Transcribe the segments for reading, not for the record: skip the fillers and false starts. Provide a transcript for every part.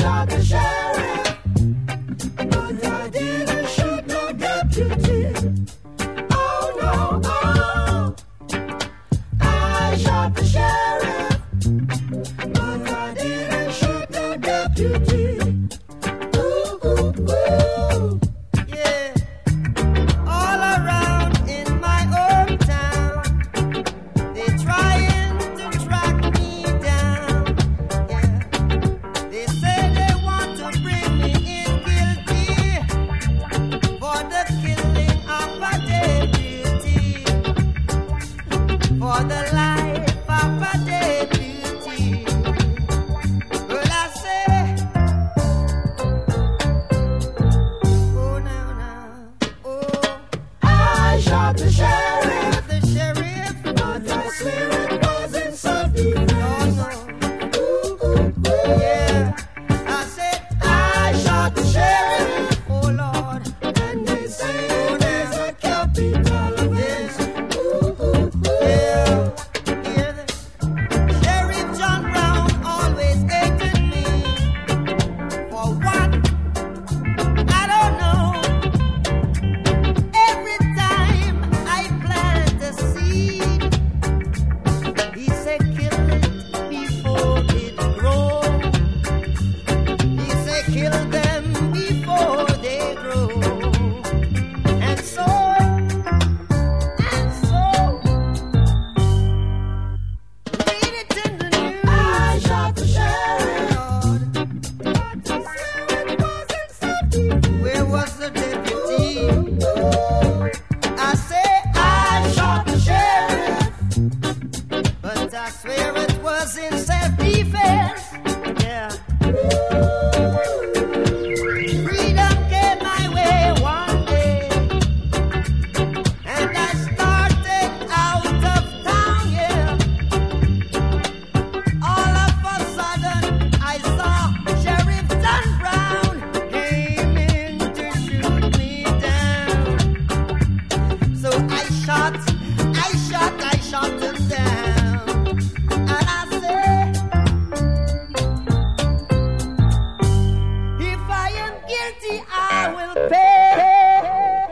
shot the sheriff, but I didn't shoot no deputy. Oh no, oh, I shot the sheriff, but I didn't shoot no deputy. Ooh, ooh, ooh. Yeah, all around in my hometown, they trying to track me down. Yeah, they say they want to bring me in guilty for the killing of a deputy, for the life of a deputy. Well, I say, oh now, oh, I shot the sheriff, the sheriff, but I swear it was in self-defense. oh no. Ooh, ooh, ooh. Yeah, I said I shot the sheriff, oh Lord, and they say there's a capital offense. Ooh, ooh, ooh. yeah, hear this. Sheriff John Brown always hated me. For what? I don't know. Every time I plant a seed, he said kill it before it grows. He said kill them before they grow. And so, read it in the news. I shot the sheriff, Lord, but I swear it was in self-defense. where was the deputy? Ooh, I say I shot the sheriff, but I swear it was in self-defense. Yeah. Freedom came my way one day, and I started out of town, yeah. All of a sudden, I saw Sheriff John Brown aiming to shoot me down. So I shot him down. And I said, if I am guilty, I will pay.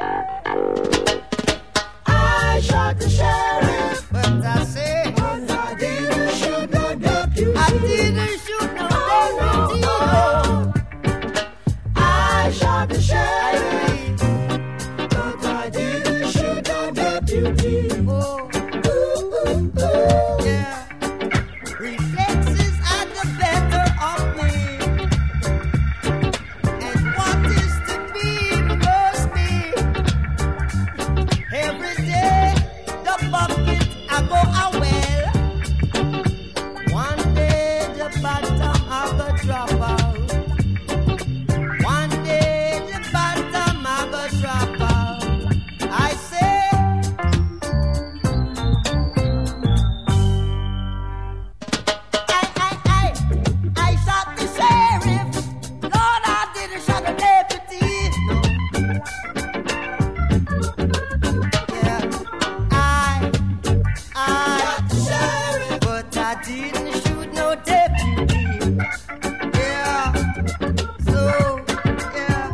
I shot the sheriff, But I say, but I didn't shoot no deputy. I didn't shoot no deputy. Oh, I shot the I sheriff, agree. but I didn't shoot no deputy. Oh, Ooh, ooh, ooh. yeah. Reflexes are the better of me. And what is to be must be. Every day, the bucket I go a well. One day, the bottom I go drop out. One day, the bottom I go drop out. I say, I shot the sheriff. Lord, I didn't shot the deputy. No. Yeah, I Shot the sheriff, but I didn't shoot no deputy. Yeah, so, yeah.